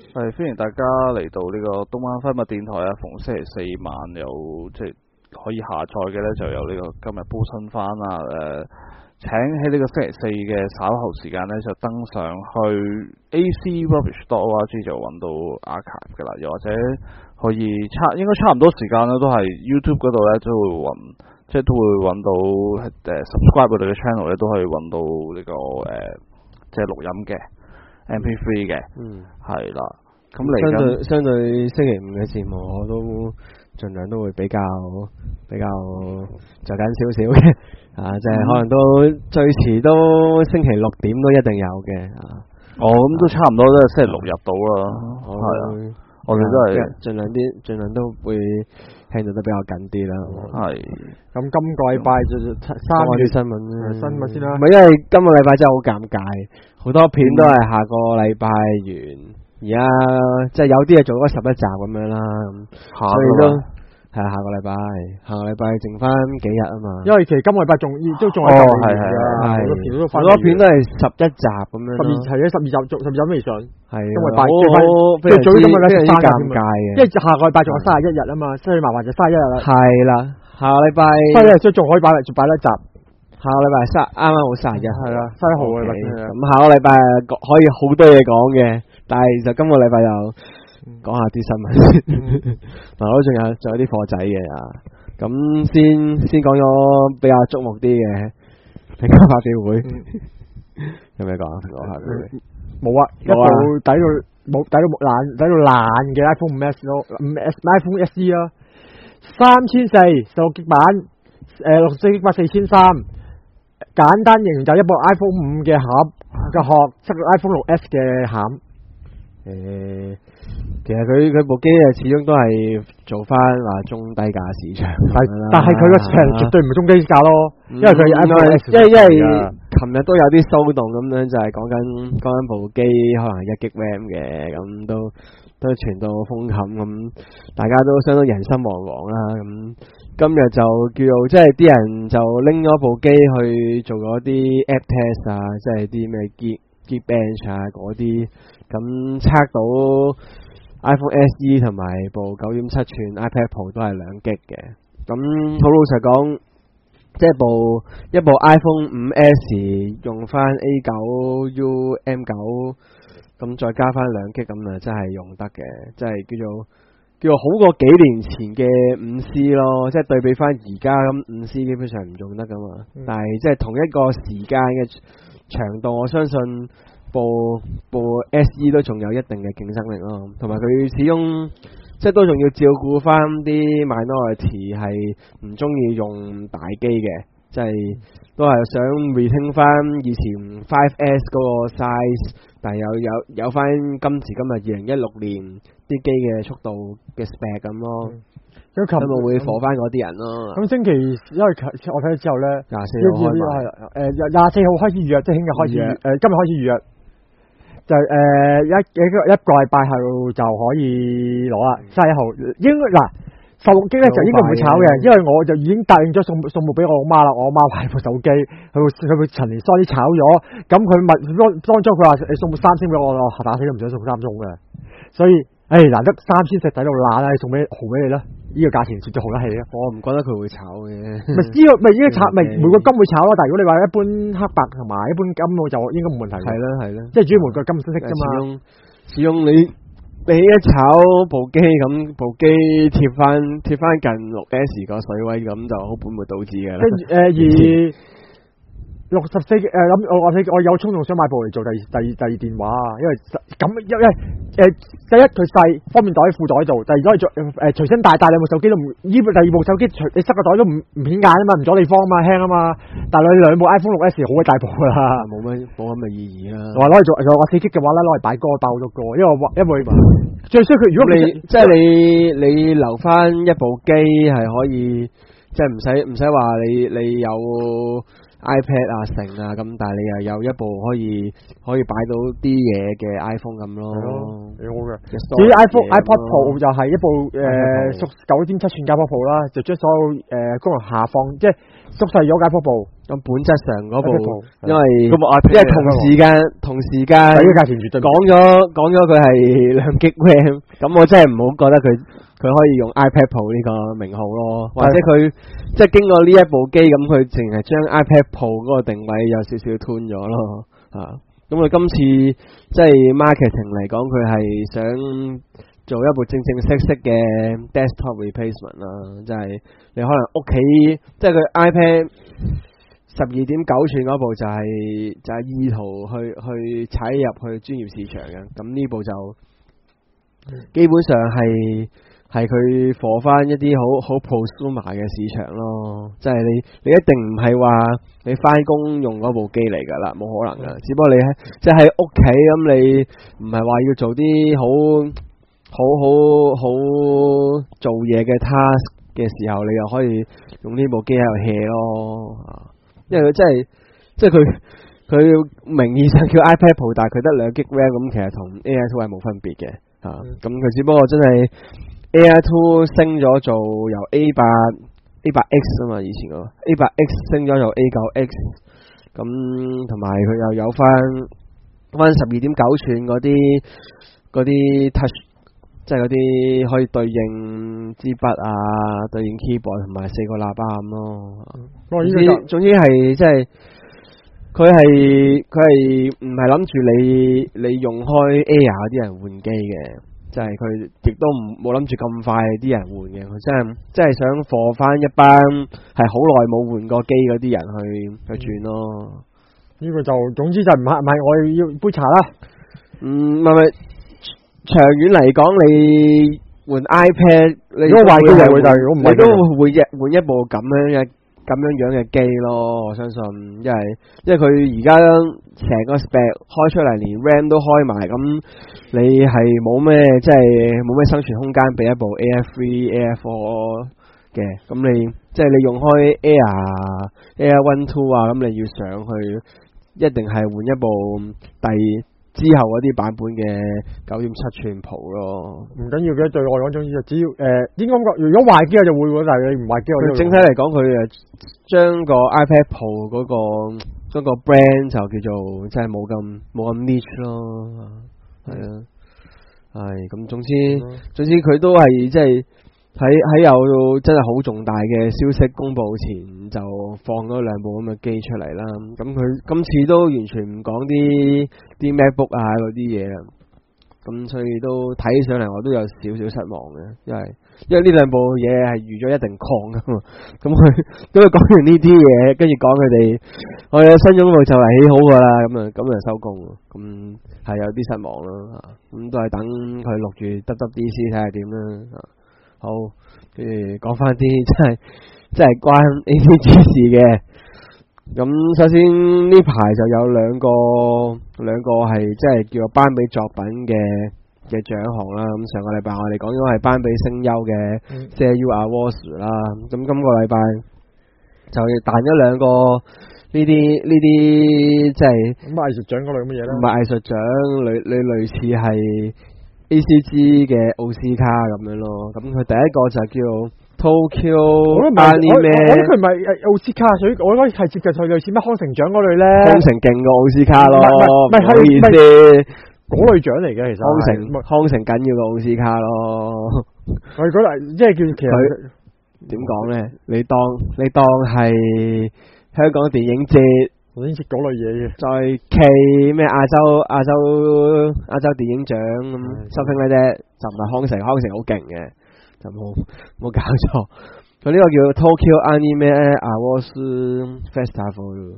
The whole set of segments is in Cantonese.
係歡迎大家嚟到呢個東灣分物電台啊！逢星期四晚有即係可以下載嘅咧，就有呢個今日煲新番啦。請喺呢個星期四嘅稍後時間咧，就登上去 acrubbish.org 就揾到 archive 噶啦，又或者可以應該差唔多時間咧，都係 YouTube 嗰度咧都會都會揾到subscribe 我哋嘅 channel 咧，都可以揾到呢個即係錄音嘅 MP3 嘅，係啦。咁嚟相對星期五嘅節目，我都盡量都會比較就緊少少嘅，即係可能都最遲都星期6點都一定有嘅， 咁都差唔多都係星期6入到啦，係啊，我哋都係盡量都會聽到得比較緊啲啦， 係。 咁今個禮拜就3月新聞先啦， 唔係因為今個禮拜真係好尷尬，好多片都係下個禮拜完。而家即係有啲嘢做咗11集咁樣啦，所以都係下個禮拜剩翻幾日啊嘛。 因為其實今個禮拜仲係好多片都係11集咁樣。 12集都未上。係。因為非常之尷尬嘅。 因為下個禮拜仲有31日啊嘛，所以麻煩就31日啦。 係啦，下個禮拜。 31日所以仲可以擺一集。 下個禮拜啱啱好31日。係啦 ，31號嘅。 咁下個禮拜可以好多嘢講嘅。但係就今個禮拜又講下啲新聞先，嗱我仲有啲貨仔嘅咁先講咗比較矚目啲嘅評價發表會，有咩講啊？評價發表會冇啊，一部抵到爛嘅 iPhone 5S 咯，iPhone SE 咯，3400 16GB版，64GB 4300，簡單形容就一部 iPhone 5嘅盒嘅殼，塞個 iPhone 6S 嘅餡。 其實佢部機始終都係做翻話中低價市場， 但係佢個平絕對唔係中低價咯，因為佢 iPhone S， 因為琴日都有啲騷動咁樣，就係講緊部機可能係1GB RAM 嘅，咁都傳到風冚咁，大家都相當人心惶惶啦。咁今日就叫做即係啲人就拎咗部機去做咗啲 app test 啊，即係啲咩 Geekbench 啊嗰啲。咁測到 iPhone SE 同埋部9.7寸 iPad Pro 都係2GB嘅。咁好老實講，即係一部 iPhone 5S 用翻 A9U M9，咁再加翻2GB咁啊，真係用得嘅，即係叫做好過幾年前嘅 5C 咯。即係對比翻而家咁 5C 基本上唔用得噶嘛。但係即係同一個時間嘅長度，我相信。部 SE 都仲有一定嘅競爭力咯，同埋佢始終即係都仲要照顧翻啲 minority 係唔中意用大機嘅，即係都係想 retain 翻以前 5S 嗰個 size， 但係有翻今時今日2016年啲機嘅速度嘅 spec 咁咯。咁咪會火翻嗰啲人咯。 咁星期因為我睇咗之後咧 ，24號 24號開始預約，即係聽日開始今日開始預約。就一個禮拜後就可以攞啦，31號應該16GB咧就應該唔會炒嘅，因為我就已經答應咗送部俾我媽啦，我媽買部手機，佢會陳年衰啲炒咗，咁佢咪當初佢話你送部3000俾我，打死都唔想送3種嘅，所以難得3000抵到爛啦，送俾你啦。呢個價錢絕對好得起啊！ 我唔覺得佢會炒嘅。 呢個炒，每個金會炒咯。但係如果你話一般黑白同埋一般金，我就應該冇問題。係啦， 即係主要每個金色啫嘛。 始終你一炒部機咁，部機貼翻近 6S 個水位咁，就好本末倒置嘅啦。 64我有衝動想買部嚟做第二電話，因為第一佢細方便袋喺褲袋度，第二可以做隨身帶兩部手機都唔，第二部手機你塞個袋都唔顯眼啊嘛，唔阻地方啊嘛，輕啊嘛，但係你兩部 iPhone 6S 好鬼大部噶啦， 冇咁嘅意義啦。 我攞嚟做4GB嘅話咧，攞嚟擺歌爆咗歌，因為最衰佢如果你留翻一部機係可以，即係唔使話你有。iPad 啊成啊咁，但係你又有一部可以擺到啲嘢嘅 iPhone 咁咯， 幾好嘅。至於 iPod Pro 就係一部9.7寸嘅 iPod Pro 啦，就將所有功能下放，即係縮細咗 iPod Pro， 咁本質上嗰部 iPad Pro， 因為咁iPad 因為同時間第一個價錢絕對講咗佢係2GB RAM，咁我真係唔好覺得佢可以用 iPad Pro 呢個名號咯，或者佢即係經過呢一部機咁，佢淨係將 iPad Pro 嗰個定位有少少吞咗咯，咁佢今次即係 marketing 嚟講，佢係想做一部正式嘅 desktop replacement 啦，即係你可能屋企即係佢 iPad 12.9寸嗰部就係意圖去踩入去專業市場嘅，咁呢部就基本上係佢火翻一啲好 prosumer 嘅市場咯，即係你一定唔係話你翻工用嗰部機嚟㗎啦，冇可能㗎，只不過你即係喺屋企咁，你唔係話要做啲好做嘢嘅 task 嘅時候，你又可以用呢部機喺度 hea 咯，因為佢即係佢名義上叫 iPad Pro， 但係佢得2GB RAM，咁其實同 Air 2係冇分別嘅，咁佢只不過真係 Air 2升咗做由 A8X 啊嘛，以前個 A8X 升咗做 A9X， 咁同埋佢又有翻 12.9寸嗰啲 touch， 即係嗰啲可以對應支筆啊、對應 keyboard 同埋4個喇叭咁咯。總之係即係佢係唔係諗住你用開 Air 嗰啲人換機嘅，即係佢亦都冇諗住咁快啲人換嘅，佢真係想貨翻一班係好耐冇換過機嗰啲人去轉咯。 呢個就總之就唔係我要杯茶啦。 唔係長遠嚟講，你換 iPad， 如果壞機就會，但係如果唔係， 你都會換一部咁樣嘅機咯。我相信，因為佢而家成個 spec 開出嚟，連 RAM 都開埋，咁你係冇咩即係冇咩生存空間俾一部 Air 3、Air 4嘅。咁你即係你用開 Air 1、2啊，咁你要上去，一定係換一部之後嗰啲版本嘅9.7寸 Pro 咯，唔緊要嘅，對我講總之就只要應該講，如果壞機我就會喎，但係你唔壞機我都會。整體嚟講，佢將個 iPad Pro 嗰個 brand 就叫做即係冇咁 niche 咯，係啊，係咁總之佢都係即係喺有真係好重大嘅消息公佈前就放咗2部咁嘅機出嚟啦。咁佢今次都完全唔講啲 MacBook 啊嗰啲嘢啦。咁所以都睇上嚟我都有少少失望嘅，因為呢2部嘢係預咗一定抗噶嘛。咁佢講完呢啲嘢，跟住講佢哋我哋新總部就嚟起好噶啦，咁就收工，咁係有啲失望咯。咁都係等佢錄住 WWDC 睇下點啦。好，跟住講翻啲真係關 ACG 事嘅。咁首先呢排就有兩個係即係叫做頒俾作品嘅獎項啦。咁上個禮拜我哋講咗係頒俾聲優嘅 CU Awards 啦。咁今個禮拜就彈咗2個呢啲即係咁藝術獎嗰類乜嘢咧？唔係藝術獎，類似係 ACG 嘅奧斯卡咁樣咯，咁佢第一個就叫 Tokyo Anime， 我覺得佢唔係奧斯卡，所以我覺得係接近類似乜康城獎嗰類咧。 康城勁過奧斯卡咯，唔好意思， 嗰類獎嚟嘅其實。 康城緊要過奧斯卡咯。 我覺得即係叫其實點講咧？你當係香港電影節。 我先識嗰類嘢嘅， 再企咩亞洲電影獎咁，something like that，就唔係康城好勁嘅，就冇搞錯。佢呢個叫 Tokyo Anime Awards Festival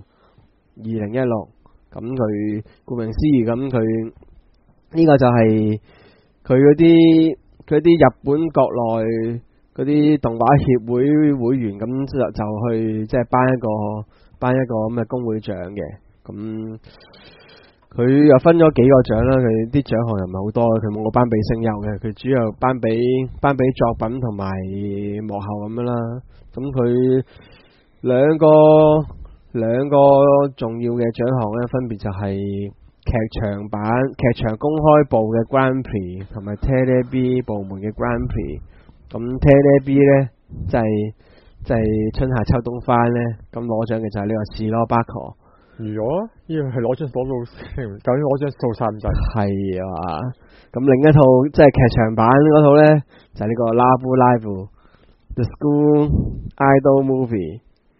2016，咁佢顧名思義，咁佢呢個就係佢嗰啲日本國內嗰啲動畫協會會員，咁就去即係頒一個咁嘅工會獎嘅。咁佢又分咗幾個獎啦，佢啲獎項又唔係好多，佢冇個頒俾聲優嘅，佢主要頒俾作品同埋幕後咁樣啦。咁佢兩個重要嘅獎項咧，分別就係劇場公開部嘅 Grand Prix 同埋 TeleB 部門嘅 Grand Prix。咁 TeleB 咧，就係即係春夏秋冬番咧，咁攞獎嘅就係呢個士羅巴科。 如果呢個係攞獎攞到，究竟攞獎數晒唔滯？ 係啊，咁另一套即係劇場版嗰套咧，就係呢個 Love Live The School Idol Movie。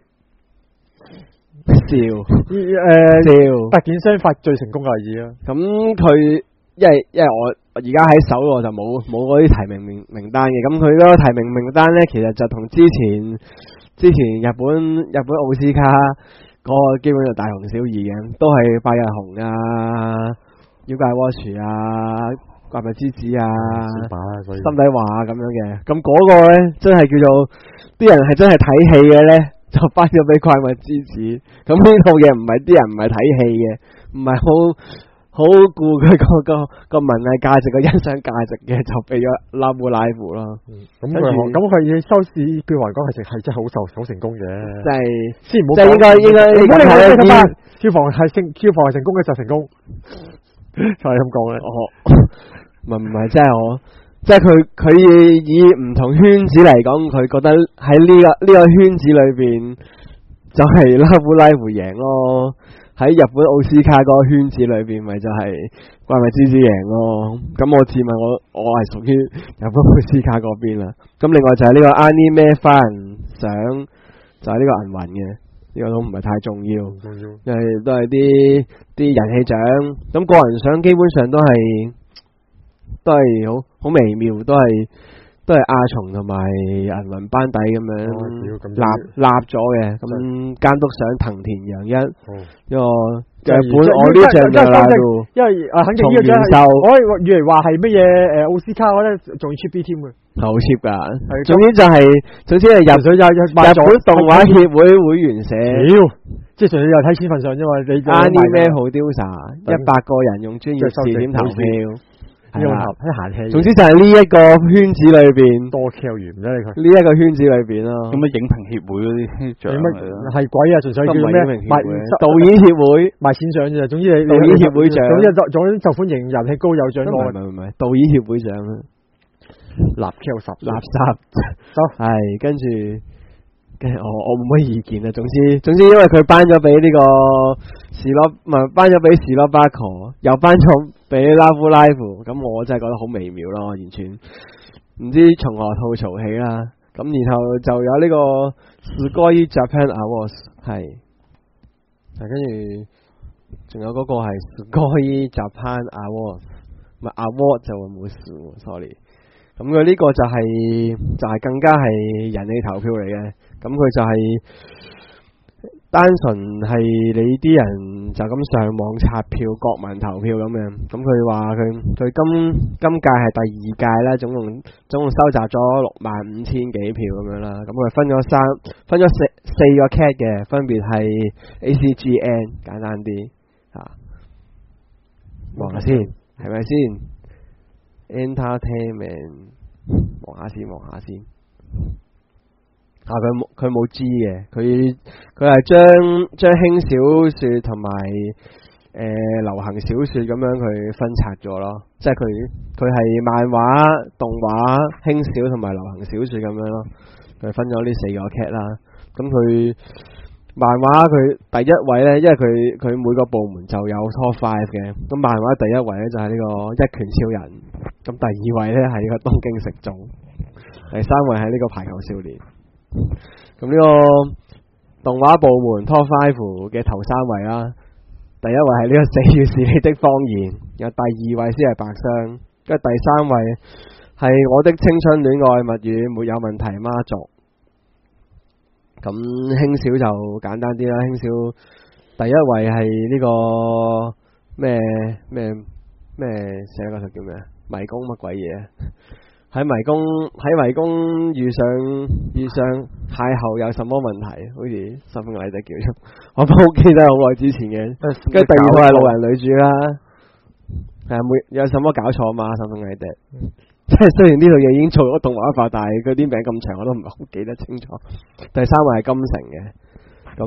笑， 特件商法最成功嘅例子啦。 咁佢因為我而家喺手我就冇嗰啲提名名單嘅，咁佢嗰個提名名單咧，其實就同之前日本奧斯卡嗰個基本就大同小異嘅，都係拜日紅啊、妖怪 Watch 啊、怪物之子啊、心底話咁樣嘅。咁嗰個咧真係叫做啲人係真係睇戲嘅咧，就頒咗俾怪物之子。咁呢套嘢唔係啲人唔係睇戲嘅，唔係好顧佢個文藝價值、個欣賞價值嘅，就俾咗 Love Live 咯。咁佢收視票房講係真係好成功嘅。即係先唔好， 即係應該票房係成功嘅就成功，就係咁講咧。 唔係，即係佢以唔同圈子嚟講，佢覺得喺呢個圈子裏邊就係 Love Live 贏咯。喺日本奧斯卡嗰個圈子裏邊，咪就係怪物之子贏咯。咁我自問我係屬於日本奧斯卡嗰邊啦。咁另外就係呢個 Anime Fan 獎，就係呢個銀魂嘅，呢個都唔係太重要，因為都係啲人氣獎。咁個人獎基本上都係好微妙，都係阿松同埋銀魂班底咁樣立咗嘅。咁監督賞藤田洋一，呢個日本我呢獎就賴到， 因為肯定呢個獎係我以為話係乜嘢奧斯卡，我覺得仲要 cheap 啲添嘅， 好 cheap 噶。總之係日本動畫協會會員社， 即係純粹又睇錢份上啫嘛。你 Anime Producer 100個人用專業視點投票。 喺閒氣， 總之就係呢一個圈子裏邊多 care 完唔得佢呢一個圈子裏邊咯。 咁啊，影評協會嗰啲獎係鬼啊！純粹叫咩？ 導演協會賣錢獎啫。總之你導演協會獎， 總之受歡迎、人氣高有獎攞。 唔係導演協會獎啊！垃圾係跟住我冇乜意見啊。總之因為佢頒咗俾呢個頒咗俾士羅巴科，又頒咗俾 Love Live， 咁我真係覺得好微妙咯，完全唔知從何吐槽起啦。咁然後就有呢個 Sugoi Japan Awards 係，跟住仲有嗰個係 Sugoi Japan Awards， 唔係 Award 就會冇事 ，sorry。咁佢呢個就係更加係人氣投票嚟嘅，咁佢就係單純係你啲人就咁上網刷票、國民投票咁樣。咁佢話佢今屆係第2屆啦，總共收集咗65,000幾票咁樣啦。咁佢分咗四個 cat 嘅，分別係 ACGN 簡單啲望下先，係咪先？ Entertainment 望下先，佢冇 G 嘅，佢係將輕小說同埋流行小說咁樣佢分拆咗咯，即係佢係漫畫、動畫、輕小同埋流行小說咁樣咯，佢分咗呢4個 cat 啦。咁佢漫畫佢第一位咧，因為佢每個部門就有 top 5嘅。咁漫畫第一位咧就係呢個一拳超人，咁第2位咧係呢個東京食眾，第3位係呢個排球少年。咁呢個動畫部門 top 5嘅頭3位啦，第1位係呢個4月是你的謊言，然後第2位先係白箱，跟住第3位係我的青春戀愛物語沒有問題媽族。咁輕小就簡單啲啦，輕小第1位係呢個咩寫嗰套叫咩迷宮乜鬼嘢？喺迷宮遇上邂逅有什麼問題？好似something like that叫做，我都記得好耐之前嘅。跟住第2套係路人女主啦，係有什麼搞錯嘛？something like that。即係雖然呢套嘢已經做咗動畫化，但係佢啲名咁長，我都唔係好記得清楚。第3位係金城嘅，咁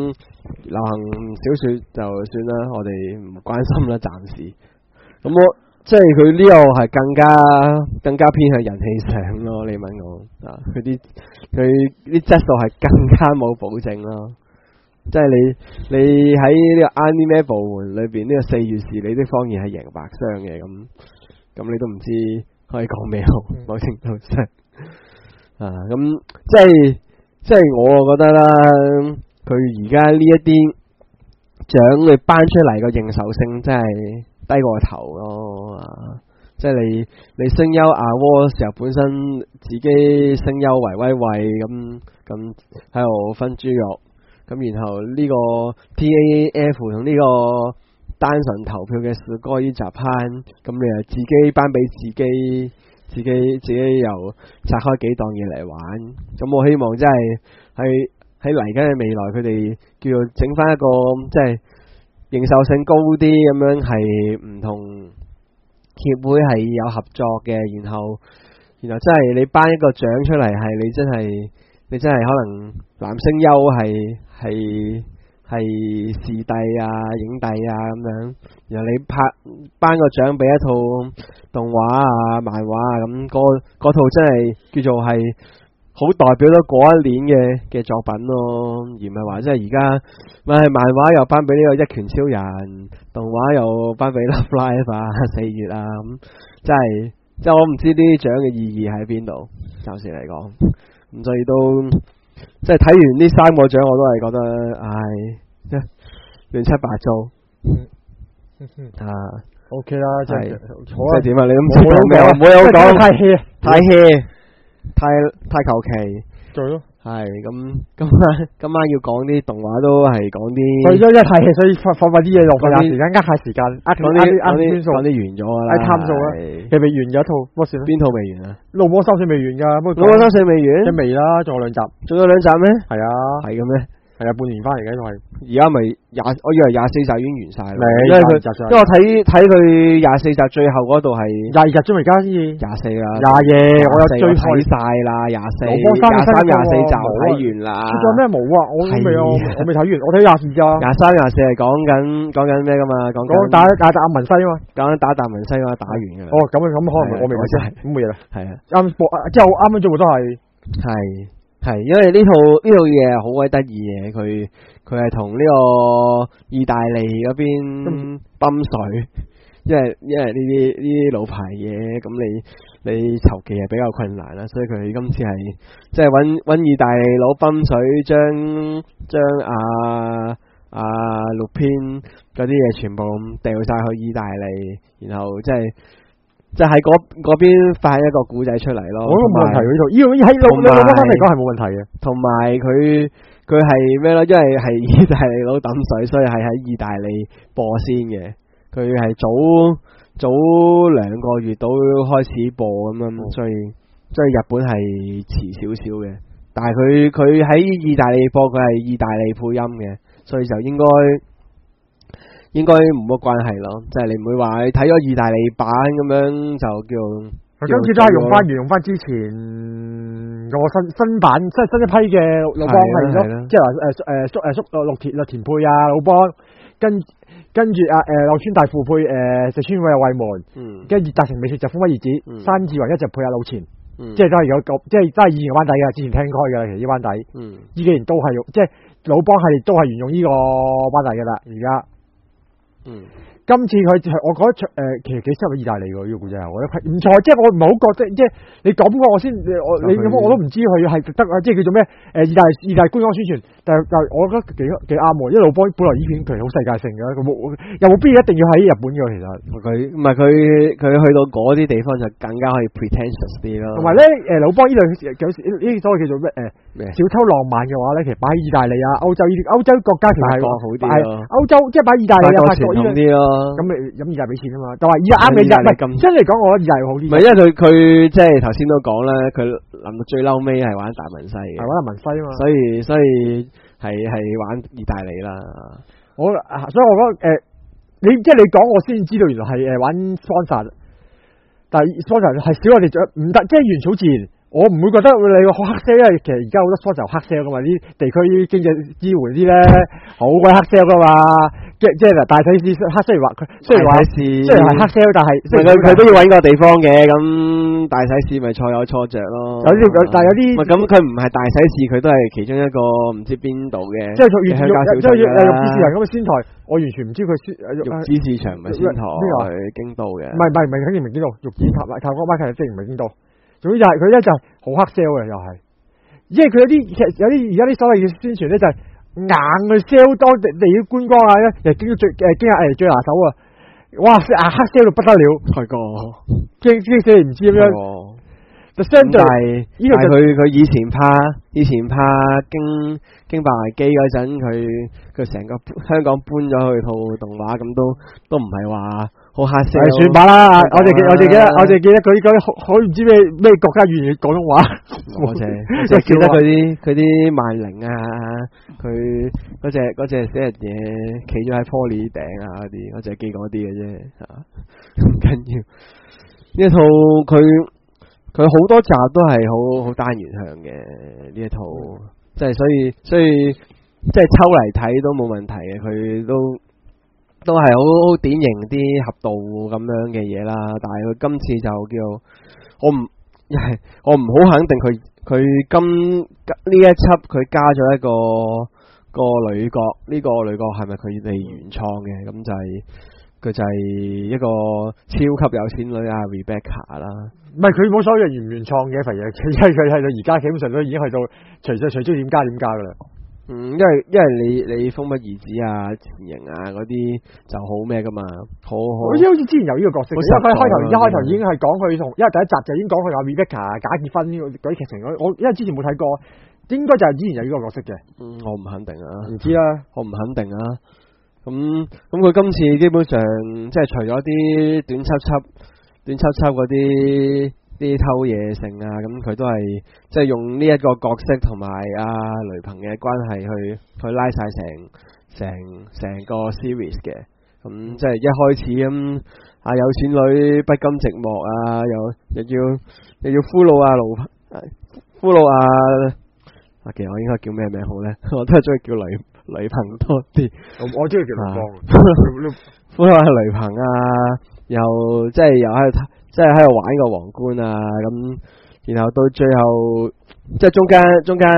流行小說就算啦，我哋唔關心啦，暫時。咁即係佢呢個係更加偏向人氣上咯，你問我啊，佢啲質素係更加冇保證咯。即係你喺呢個 anime 部門裏邊，呢個4月時你的謊言係贏白箱嘅，咁你都唔知可以講咩好，某程度上啊，咁即係我覺得啦，佢而家呢一啲獎你頒出嚟個認受性真係低過頭咯啊！即係你聲優Award時候本身自己聲優為咁喺度分豬肉，咁然後呢個 TAF 同呢個單純投票嘅視歌呢集頒，咁你又自己頒俾自己又拆開幾檔嘢嚟玩，咁我希望真係喺嚟緊嘅未來，佢哋叫做整翻一個即係認受性高啲咁樣，係唔同協會係有合作嘅，然後真係你頒一個獎出嚟，係你真係可能男聲優係視帝啊、影帝啊咁樣，然後你頒個獎俾一套動畫啊、漫畫啊咁，嗰套真係叫做係好代表咗嗰一年嘅作品咯，而唔係話即係而家漫畫又頒俾呢個一拳超人，動畫又頒俾 Love Live 啊、4月啊咁，即係我唔知呢啲獎嘅意義喺邊度，暫時嚟講，咁所以都即係睇完呢3個獎，我都係覺得亂七八糟啊。 OK 啦，即係好即係點啊？你都唔知講咩，唔好有講太 hea。太求其做咯， 係咁今晚要講啲動畫都係講啲， 所以因為太 hea，所以放啲嘢落去下時間，呃下時間， 講啲完咗啦， 探數啦，其實未完嘅一套，乜事咧？ 邊套未完啊？ 怒波3未完㗎， 怒波3未完， 即未啦，仲有2集， 仲有2集咩？係啊， 係嘅咩？ 係啊，半年翻嚟嘅都係， 而家咪我以為24集已經完晒啦，因為我睇佢24集最後嗰度係 22集啫嘛，而家先 24啦 ，20我有追睇晒啦，23、24集睇完啦。 仲有咩冇啊？我未睇完，我睇24咋。 23、24係講緊咩噶嘛？講打阿文西啊嘛， 講緊打達文西嘛，打完噶啦。 哦，咁可能我未睇先，咁冇嘢啦。 係啊， 啱播，即係我啱啱做都係，因為呢套嘢好鬼得意嘅，佢係同呢個意大利嗰邊泵水，因為呢啲老牌嘢，咁你籌期係比較困難啦，所以佢今次係即係搵意大利佬泵水，將陸篇嗰啲嘢全部掉晒去意大利，然後即係喺嗰邊發一個古仔出嚟咯。我都冇問題，呢套喺老嚟講係冇問題嘅。同埋佢係咩咯？因為係意大利佬抌水，所以係喺意大利播先嘅。佢係早2個月都開始播咁樣，所以日本係遲少少嘅。但係佢喺意大利播，佢係意大利配音嘅，所以就應該冇乜關係咯，即係你唔會話你睇咗意大利版咁樣就叫。今次都係用翻之前個新版，即係新一批嘅魯邦係咯，即係話綠田配啊魯邦，跟住柳川大輔配石川衛門，跟住澤城美雪就風花葉子，山治弘一就配阿老前，即係都係有個，即係都係以前嘅班底嘅，之前聽開嘅其實呢班底，呢幾年都係用，即係魯邦系列都係沿用呢個班底嘅啦，而家。今次佢我覺得其實幾適合意大利喎，呢個故仔我覺得唔錯，即係我唔係好覺得，即係你講過我先，你咁我都唔知佢係得啊，即係叫做咩意大利官方宣傳，但係我覺得幾啱喎，因為魯邦本來呢片其實好世界性嘅，又冇必要一定要喺日本嘅其實。佢去到嗰啲地方就更加可以 pretentious 啲咯。同埋咧魯邦呢類有時呢啲所謂叫做咩小偷浪漫嘅話咧，其實擺喺意大利啊、歐洲國家其實係好啲咯。歐洲即係擺意大利啊、法國呢啲咯。咁你飲意大利俾錢啊嘛，就話意大利啱你唔係真係講我覺得意大利好啲。唔係因為佢即係頭先都講啦，佢臨到最嬲尾係玩達文西嘅，係玩達文西啊嘛。所以係玩意大利啦。所以我覺得你即係你講我先知道原來係玩 sponsor，但係 sponsor 係少我哋唔得，即係原草自然我唔會覺得你話好黑 sell，因為其實而家好多 sponsor 黑 sell 噶嘛，啲地區經濟支援啲咧好鬼黑 sell 噶嘛，即係嗱大體市黑，雖然係黑 sell，但係佢都要揾個地方嘅，咁大洗市咪錯有錯着咯。 但係有啲咁佢唔係大洗市，佢都係其中一個唔知邊度嘅， 即係玉子市場咁嘅仙台，我完全唔知佢玉子市場唔係仙台，京都嘅。 唔係肯定唔係京都，玉子塔嗰班其實即係唔係京都。總之就係佢咧就係好黑 sell 嘅又係，因為佢有啲而家啲所謂嘅宣傳咧就係硬去 sell 當地嘅觀光啊，又經下最拿手啊，哇黑 sell 到不得了， 係個驚死你唔知咁樣。就相對呢個佢以前拍經白危機嗰陣，佢成個香港搬咗去套動畫，咁都唔係話好黑色。 算吧啦，我哋記得佢好唔知咩國家語言廣東話。 我淨記得佢啲萬靈啊，佢嗰隻死人嘢企咗喺 Poly 頂啊嗰啲，我淨係記嗰啲嘅啫，唔緊要。呢一套佢好多集都係好單元向嘅呢一套，即係所以即係抽嚟睇都冇問題嘅，佢都係好典型啲俠道咁樣嘅嘢啦。但係佢今次就叫我唔好肯定佢今呢一輯佢加咗一個女角，呢個女角係咪佢哋原創嘅？咁就係佢就係一個超級有錢女啊 Rebecca 啦。 唔係佢冇所謂原唔原創嘅份嘢，因為佢係到而家基本上都已經去到隨中點加噶啦。 因為你風不二子啊、前形啊嗰啲就好咩噶嘛，好似之前有呢個角色，因為佢一開頭已經係講佢同，因為第一集就已經講佢阿 Rebecca 假結婚嗰啲劇情，我因為之前冇睇過，應該就係之前有呢個角色嘅。我唔肯定啊，唔知啦，我唔肯定啊。咁佢今次基本上即係除咗啲短輯嗰啲偷嘢性啊，咁佢都係即係用呢一個角色同埋阿雷朋嘅關係去拉晒成個 series 嘅。咁即係一開始咁有錢女不甘寂寞啊，又要俘虜其實我應該叫咩名好咧？我都係中意叫雷朋多啲。我中意叫雷朋。俘虜雷朋啊，又即係又喺度玩個皇冠啊，咁然後到最後即係中間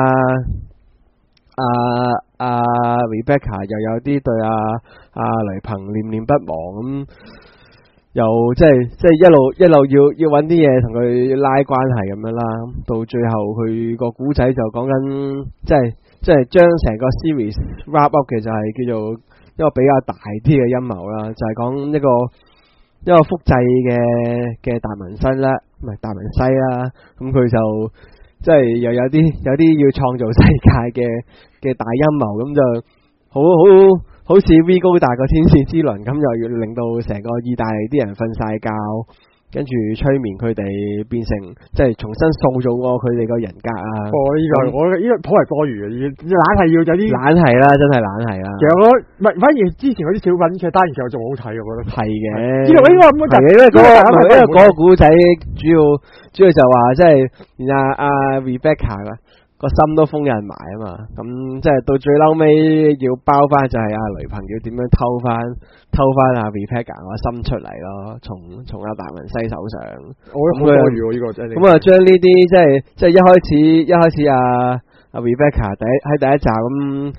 Rebecca 又有啲對雷朋念念不忘，咁又即係一路要揾啲嘢同佢拉關係咁樣啦。到最後佢個古仔就講緊即係將成個 series wrap up 嘅，就係叫做一個比較大啲嘅陰謀啦，就係講一個複製嘅達文西啦，唔係達文西啦，咁佢就即係又有啲要創造世界嘅大陰謀，咁就好似 V 高達個天使之輪咁，又要令到成個意大利啲人瞓晒覺，跟住催眠佢哋變成即係重新塑造過佢哋個人格啊！我呢個頗為多餘嘅，懶係要有啲懶係啦，真係懶係啦。其實反而之前嗰啲小品劇單元劇仲好睇，我覺得係嘅。呢個應該咁講，因為嗰個古仔主要就話即係連阿 Rebecca 個心都封印埋啊嘛，咁即係到最嬲尾要包翻就係雷朋要點樣偷翻阿 Rebecca 個心出嚟咯，從阿達文西手上。我覺得好多餘喎呢個真係。咁啊將呢啲即係一開始阿 Rebecca 喺第一集咁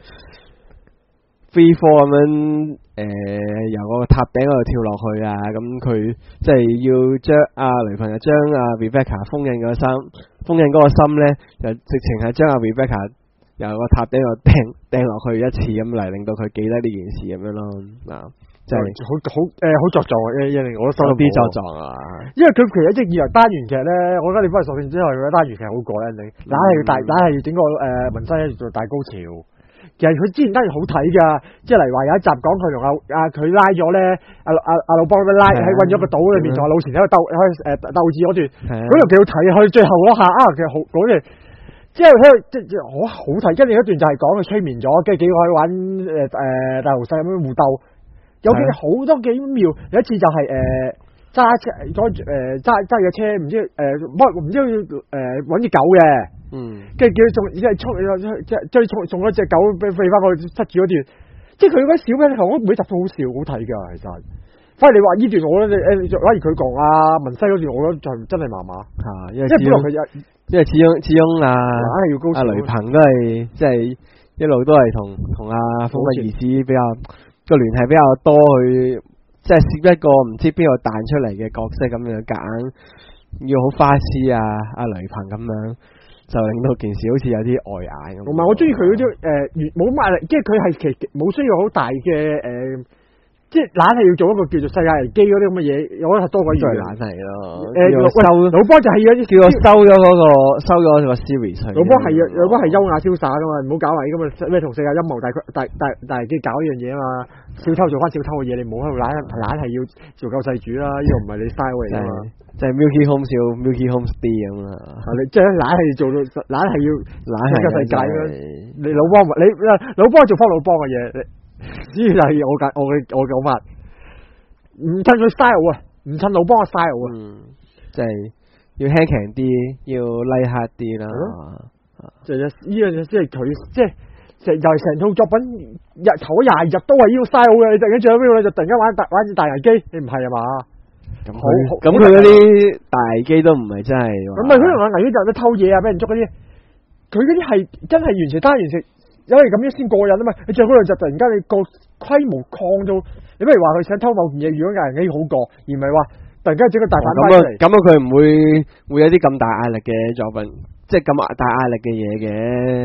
free fall 咁樣由個塔頂嗰度跳落去啊，咁佢即係要將雷朋就將阿 Rebecca 封印嗰個心咧，就直情係將阿 Rebecca 由個塔頂度掟落去一次咁嚟，令到佢記得呢件事咁樣咯。即係好作狀啊！一令我都收到啲作狀啊！因為佢其實一直以為單元劇咧，我覺得你翻去索性之後，佢單元劇好過癮，你硬係要整個文西做大高潮。其實佢之前單元好睇噶，即係例如話有一集講佢同佢拉咗咧，阿老幫佢拉喺搵咗個島裏面，同阿老錢喺度鬥智嗰段，嗰段幾好睇。去最後嗰下其實好嗰段，之後即係好睇。跟住一段就係講佢催眠咗，跟住幾個去玩大豪細咁樣互鬥，有幾好多幾妙。有一次就係揸嘅車，唔知唔知揾隻狗嘅，跟住叫佢送咗隻狗俾飛翻去塞住嗰段，即係佢嗰啲小品頭，我每集都好笑好睇㗎，其實。反而你話呢段我咧，反而佢講阿文西嗰段，我覺得就真係麻麻。 因為始終阿雷鵬都係即係一路都係同阿風物兒子比較個聯繫比較多，去即係攝一個唔知邊個彈出嚟嘅角色咁樣，夾硬要好花痴阿雷鵬咁樣，就令到件事好似有啲礙眼咁。 同埋我中意佢嗰啲冇乜壓力，即係佢係其實冇需要好大嘅即係懶係要做一個叫做世界危機嗰啲咁嘅嘢，我覺得多鬼遠。懶係咯，老波就係嗰啲叫我收咗個 series。 老波係優雅瀟灑噶嘛，唔好搞埋咁啊咩同世界陰謀大危機搞呢樣嘢啊嘛，小偷做翻小偷嘅嘢，你唔好喺度懶係要做救世主啦，呢個唔係你 style 嚟噶嘛。 即係 Milky Holmes 要 Milky Holmes D 咁啊！ 你即係懶係要做到懶係要救世界咁，你老波做翻老波嘅嘢。呢就係我講法，唔襯佢 style 啊，唔襯老幫嘅 style 啊， 即係要輕強啲，要 light 黑啲啦。 就呢樣嘢先係佢，即係又係成套作品頭20日都係呢個 style 嘅，你突然間最後邊個就突然間玩大危機，你唔係啊嘛？ 咁佢嗰啲大危機都唔係真係。 咁咪可能話危機就係偷嘢啊，俾人捉嗰啲，佢嗰啲係真係完全單完全。因為咁樣先過癮啊嘛！你最好就突然間你個規模擴到，你不如話佢想偷某件嘢，如果危機好過，而唔係話突然間整個大反派出嚟。咁佢唔會有啲咁大壓力嘅作品，即係咁大壓力嘅嘢嘅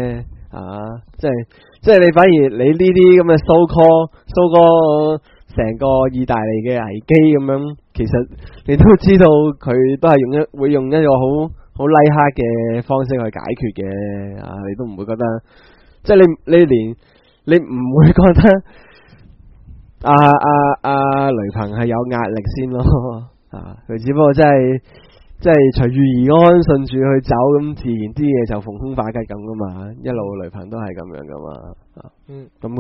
即係你反而你呢啲咁嘅 so call 成個意大利嘅危機咁樣，其實你都知道佢都係會用一個好 light 黑嘅方式去解決嘅你都唔會覺得。即係你唔會覺得雷鵬係有壓力先咯佢只不過真係隨遇而安，順住去走，咁自然啲嘢就逢凶化吉咁噶嘛，一路雷鵬都係咁樣噶嘛咁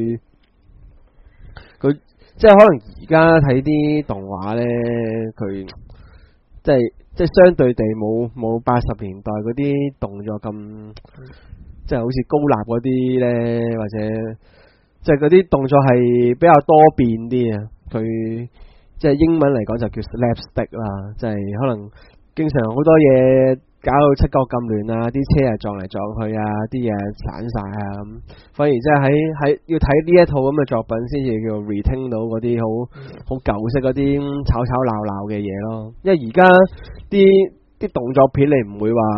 佢即係可能而家睇啲動畫咧，佢即係相對地冇80年代嗰啲動作咁。即係好似高立嗰啲咧，或者即係嗰啲動作係比較多變啲啊。佢即係英文嚟講就叫 slapstick 啦，即係可能經常好多嘢搞到七國咁亂啊，啲車啊撞嚟撞去啊，啲嘢散晒啊咁。反而即係喺要睇呢一套咁嘅作品先至叫 retain 到嗰啲好舊式嗰啲吵鬧嘅嘢咯。因為而家啲動作片你唔會話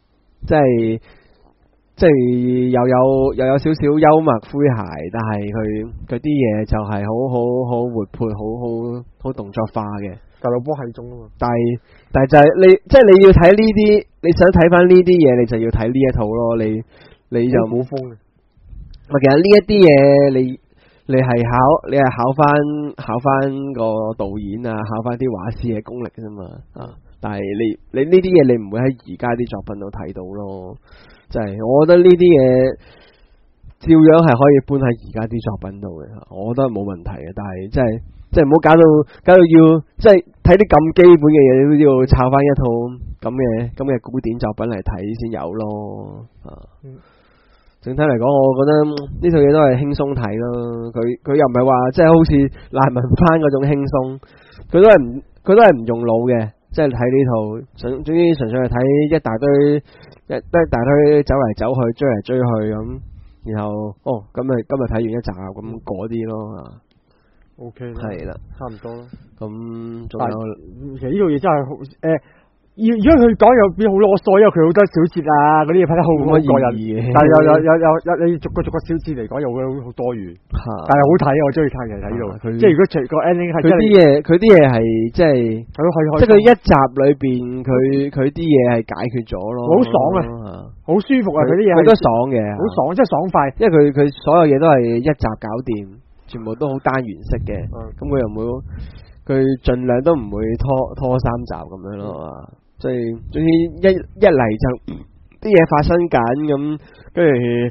即係又有少少幽默詼諧，但係佢啲嘢就係好活潑，好動作化嘅。 大陸波係種啊嘛。但係就係你要睇呢啲，你想睇翻呢啲嘢，你就要睇呢一套咯。你就冇風嘅。其實呢一啲嘢，你係考翻個導演啊，考翻啲畫師嘅功力啫嘛。但係你呢啲嘢，你唔會喺而家啲作品度睇到咯。就係我覺得呢啲嘢照樣係可以搬喺而家啲作品度嘅，我覺得冇問題嘅。但係即係唔好搞到要即係睇啲咁基本嘅嘢都要抄翻一套咁嘅古典作品嚟睇先有咯。整體嚟講，我覺得呢套嘢都係輕鬆睇咯。佢又唔係話即係好似爛文番嗰種輕鬆，佢都係唔用腦嘅。即係睇呢套，總之純粹係睇一大堆走嚟走去追嚟追去咁，然後今日睇完一集咁嗰啲咯 OK 係啦， 差唔多咯。 咁仲有其實呢套嘢真係好如果佢講又變好囉嗦，因為佢好多小節啊嗰啲嘢拍得好過癮，但係有你逐個小節嚟講又會好多餘，但係好睇，我中意睇嘅睇呢度。即係如果除個 ending 係佢啲嘢係即係佢一集裏邊佢啲嘢係解決咗咯， 好爽啊，好舒服啊，佢啲嘢佢都爽嘅， 好爽即係爽快， 因為佢所有嘢都係一集搞掂，全部都好單元式嘅，咁佢又唔會，佢盡量都唔會拖3集咁樣咯。即係總之一嚟就啲嘢發生緊咁，跟住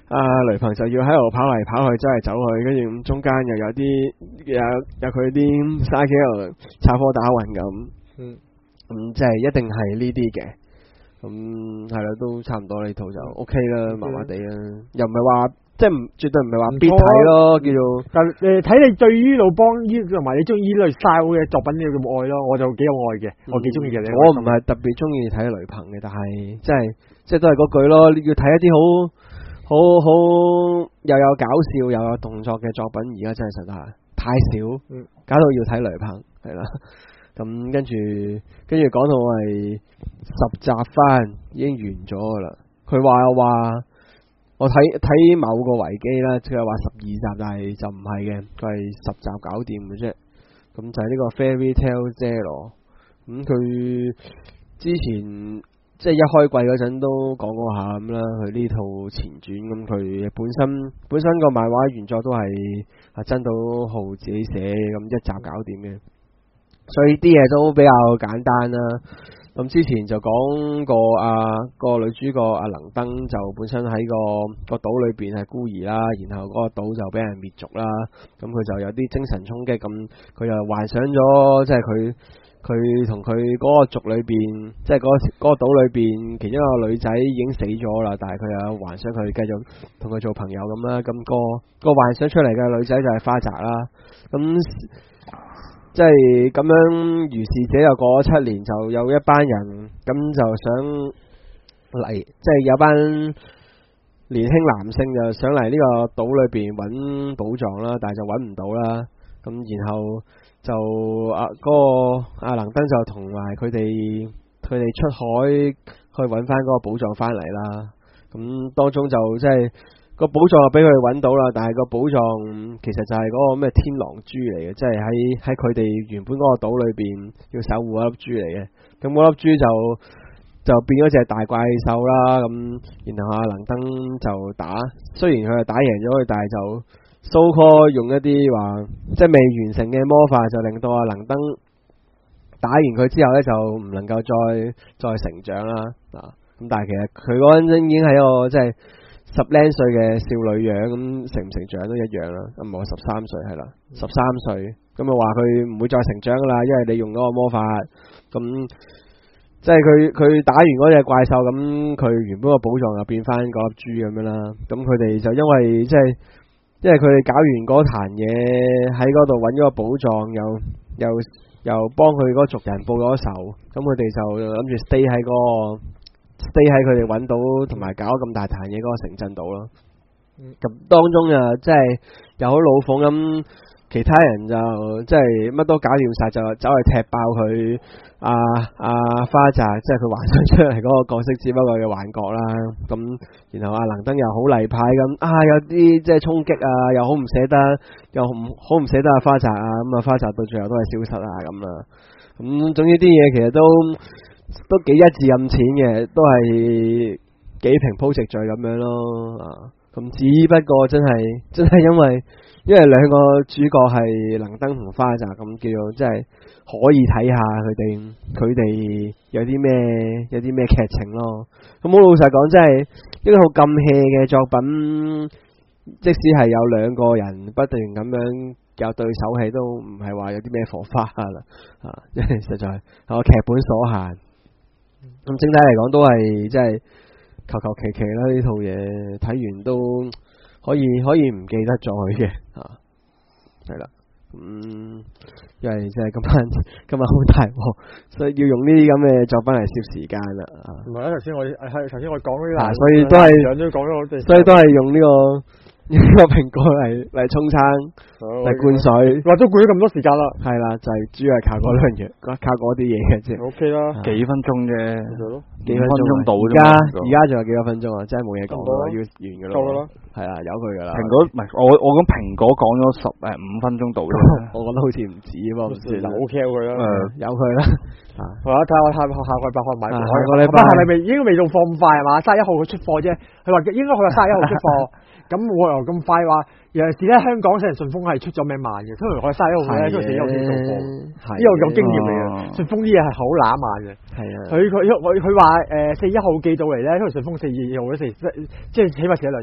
雷鵬就要喺度跑嚟跑去，走嚟走去，跟住中間又有佢啲沙機喺度插科打諢咁，即係一定係呢啲嘅，係啦，都差唔多呢套就 OK 啦，麻麻地啦，又唔係話即係絕對唔係話必睇咯，叫做。 但睇你對於魯邦同埋你中意呢類 style 嘅作品你有冇愛咯？我就幾有愛嘅，我幾中意嘅。 我唔係特別中意睇雷鵬嘅，但係即係都係嗰句咯，你要睇一啲好又有搞笑又有動作嘅作品，而家真係實在太少，搞到要睇雷鵬係啦。咁跟住講到係10集番已經完咗噶啦，佢話我睇某個維基啦，佢係話12集，但係就唔係嘅，佢係10集搞掂嘅啫。咁就係呢個 Fairy Tail Zero。咁佢之前即係一開季嗰陣都講過下咁啦，佢呢套前傳咁佢本身個漫畫原作都係真島浩自己寫，咁一集搞掂嘅，所以啲嘢都比較簡單啦。咁之前就講過個女主角能登就本身喺個島裏邊係孤兒啦，然後嗰個島就俾人滅族啦，咁佢就有啲精神衝擊，咁佢又幻想咗即係佢同佢嗰個族裏邊，即係嗰個島裏邊其中一個女仔已經死咗啦，但係佢又幻想佢繼續同佢做朋友咁啦，咁個幻想出嚟嘅女仔就係花澤啦，咁。即係咁樣，如是者又過咗7年，就有一班人咁就想嚟，即係有班年輕男性就想嚟呢個島裏邊揾寶藏啦，但係就揾唔到啦。咁然後就阿能登就同埋佢哋出海去揾翻嗰個寶藏翻嚟啦。咁當中就即係。個寶藏就俾佢哋揾到啦，但係個寶藏其實就係嗰個咩天狼珠嚟嘅，即係喺佢哋原本嗰個島裏邊要守護嗰粒珠嚟嘅。咁嗰粒珠就變咗隻大怪獸啦。咁然後能登就打，雖然佢係打贏咗佢，但係就 so call 用一啲話即係未完成嘅魔法，就令到能登打完佢之後呢，就唔能夠再成長啦。咁但係其實佢嗰陣已經係一個即係。10零歲嘅少女樣，咁成唔成長都一樣啦。咁我13歲係啦，13歲咁啊話佢唔會再成長噶啦，因為你用嗰個魔法，咁即係佢打完嗰隻怪獸，咁佢原本個寶藏又變翻嗰粒珠咁樣啦。咁佢哋就因為佢哋搞完嗰壇嘢喺嗰度揾咗個寶藏，又幫佢嗰族人報咗仇，咁佢哋就諗住 stay 喺佢哋揾到同埋搞咁大壇嘢嗰個城鎮度咯。咁當中啊，即係又好老諷咁，其他人就即係乜都搞掂晒，就走去踢爆佢花澤，即係佢幻想出嚟嗰個角色，只不過嘅幻覺啦。咁然後能登又好例牌咁有啲即係衝擊又好唔捨得，又好唔捨得花澤咁花澤到最後都係消失咁啦。咁總之啲嘢其實都幾一字咁淺嘅，都係幾平鋪直敘咁樣咯。咁只不過真係因為兩個主角係能登同花澤，咁叫做即係可以睇下佢哋有啲咩劇情咯。咁好老實講，真係一套咁 hea 嘅作品，即使係有兩個人不斷咁樣有對手戲，都唔係話有啲咩火花啦。因為實在係個劇本所限。咁整體嚟講都係即係求其啦，呢套嘢睇完都可以唔記得咗佢嘅係啦。因為即係今日好大鑊，所以要用呢啲咁嘅作品嚟攝時間啦。 唔係啊，頭先我講呢啲所以都係用呢個蘋果嚟沖餐嚟灌水， 話都灌咗咁多時間啦。 係啦，就係主要係靠嗰兩樣，靠嗰啲嘢嘅啫。 OK 啦， 幾分鐘啫， 幾分鐘到啫。而家仲有幾多分鐘啊？真係冇嘢講啦，要完噶啦。夠啦，係啊，由佢噶啦。蘋果唔係我講蘋果講咗5分鐘到啫。我覺得好似唔止喎，唔知啦。OK 佢啦，由佢啦。好啦，睇下我下個禮拜可唔可以買？下個禮拜係咪應該未到貨咁快係嘛？31號佢出貨啫。佢話應該佢話31號出貨。咁我又咁快話，尤其是咧香港成日順豐係出咗名慢嘅，通常我31號咧都41號先到貨，呢個有經驗嚟嘅。順豐啲嘢係好揦慢嘅。係啊。佢話41號寄到嚟咧，通常順豐4、2號即係起碼遲1-2日。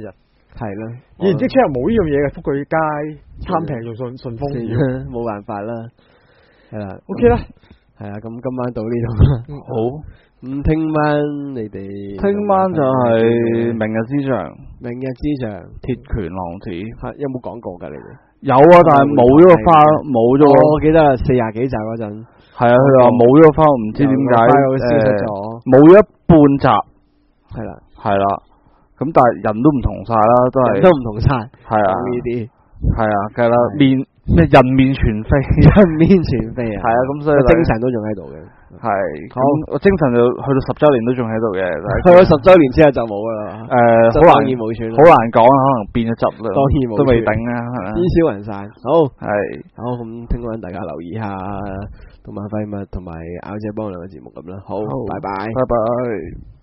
係咯， 以前即車又冇呢樣嘢嘅，福記街貪平仲順風冇辦法啦，係啦 ，OK 啦， 係啊，咁今晚到呢度啦， 好， 咁聽晚你哋聽晚就係明日之象， 明日之象鐵拳浪子， 有冇講過㗎你哋？ 有啊，但係冇咗個花，冇咗個， 我記得40幾集嗰陣， 係啊，佢話冇咗個花，唔知點解消失咗， 冇咗一半集， 係啦， 係啦，咁但係人都唔同晒啦，都係都唔同晒， 係啊， 呢啲係啊，梗係啦，人面全非， 人面全非啊， 係啊，咁所以精神都仲喺度嘅， 係，好，我精神就去到10週年都仲喺度嘅， 去到10週年之後就冇啦， 好難冇算， 好難講啊，可能變咗質啦， 當然冇， 都未定啊，係咪？ 煙消雲散，好， 係， 好，咁聽晚大家留意下動漫廢物同埋咬姐幫兩個節目咁啦，好，拜拜， 拜拜。